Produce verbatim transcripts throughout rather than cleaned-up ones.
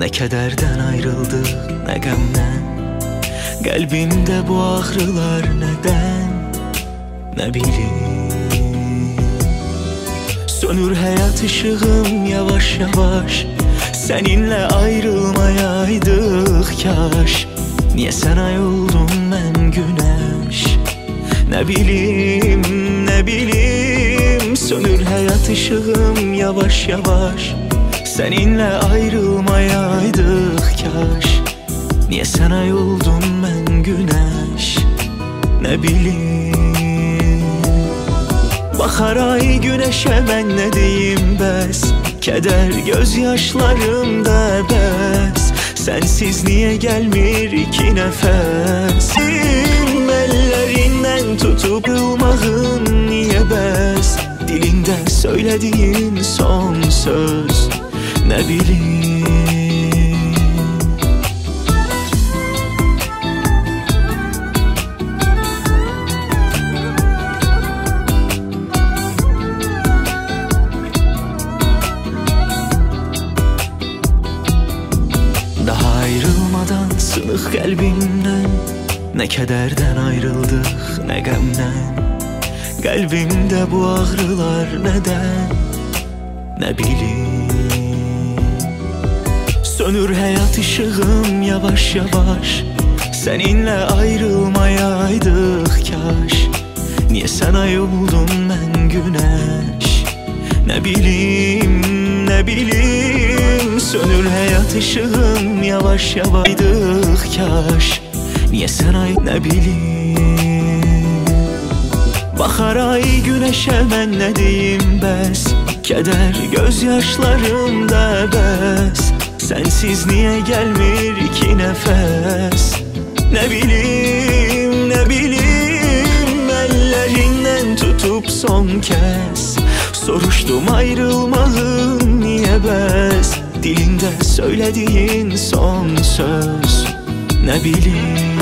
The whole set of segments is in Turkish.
kederden ayrıldık, ne gamden. Kalbimde bu ağrılar neden, ne bileyim. Sönür hayat ışığım yavaş yavaş, seninle ayrılmayaydık kaş. Niye sen ay oldun ben güneş, ne bileyim, ne bileyim. Sönür hayat ışığım yavaş yavaş, seninle ayrılmayaydık kaş. Niye sen ay oldun ben güneş, ne bileyim. Bakar ay güneşe ben ne diyeyim bes, keder gözyaşlarımda bes. Sensiz niye gelmir iki nefes, ellerinden tutup ılmağın niye bes. Dilinde söylediğin son söz, ne bileyim. Daha ayrılmadan sınık kalbimden, ne kederden ayrıldık ne gamden. Kalbimde bu ağrılar neden, ne bileyim. Sönür hayat ışığım yavaş yavaş, seninle ayrılmayaydık kaş. Niye sen ay oldun ben güneş, ne bileyim, ne bileyim. Sönür hayat ışığım yavaş yavaşaydık kaş. Niye sen ay, ne bileyim. Bakar ay güneşe ben ne diyeyim bes, keder gözyaşlarımda bes. Sensiz niye gelmir iki nefes, ne bileyim, ne bileyim. Ellerinden tutup son kez soruştum ayrılmağın niye bes. Dilinde söylediğin son söz, ne bileyim.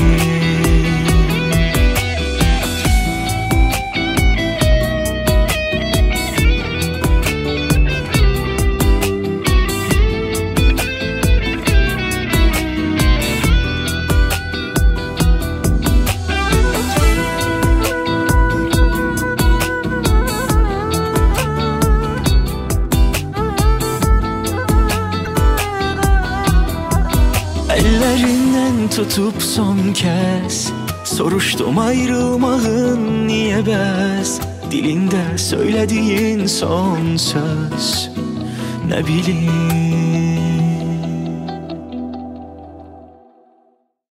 Ellerinden tutup son kez soruştum ayrılmağın niye bes. Dilinde söylediğin son söz, ne bileyim.